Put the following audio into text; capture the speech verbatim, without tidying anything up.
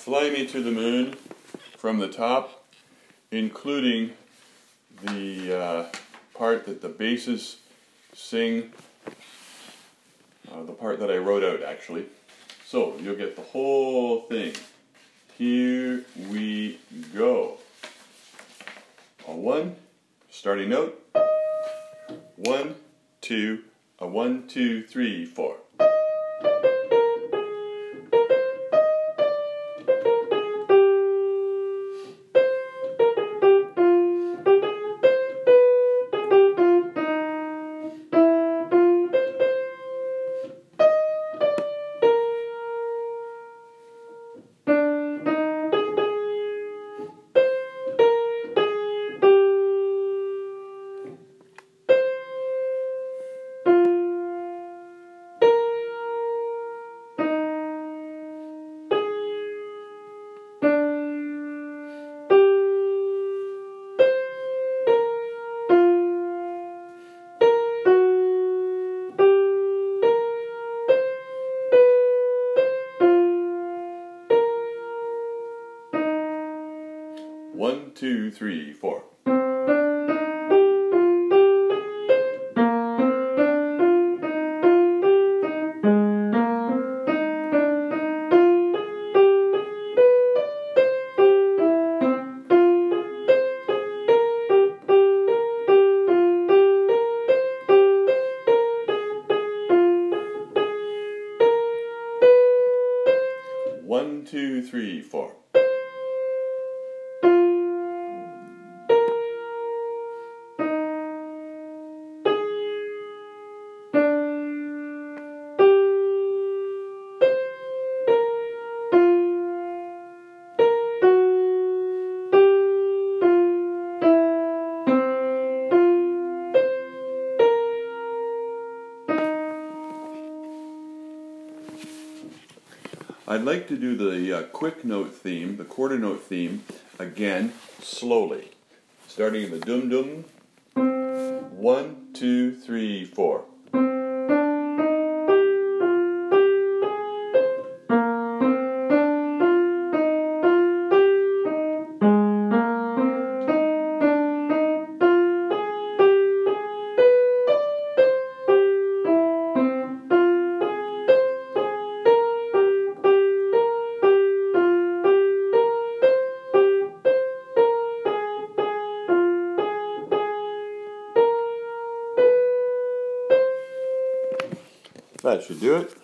Fly Me to the Moon from the top, including the uh, part that the basses sing, uh, the part that I wrote out actually. So you'll get the whole thing. Here we go. A one, starting note. One, two, a one, two, three, four. One, two, three, four. One, two, three, four. I'd like to do the uh, quick note theme, the quarter note theme, again, slowly. Starting in the dum-dum. One, two, three, four. That should do it.